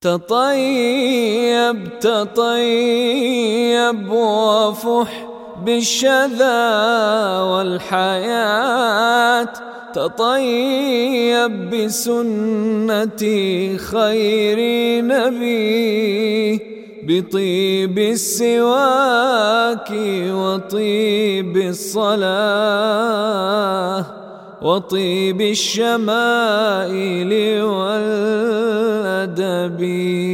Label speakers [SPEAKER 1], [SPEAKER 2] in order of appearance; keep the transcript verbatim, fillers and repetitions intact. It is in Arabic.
[SPEAKER 1] تطيب تطيب وافح بالشذا والحياة، تطيب بسنة خير نبي، بطيب السواك وطيب الصلاة وطيب الشمائل والأدب.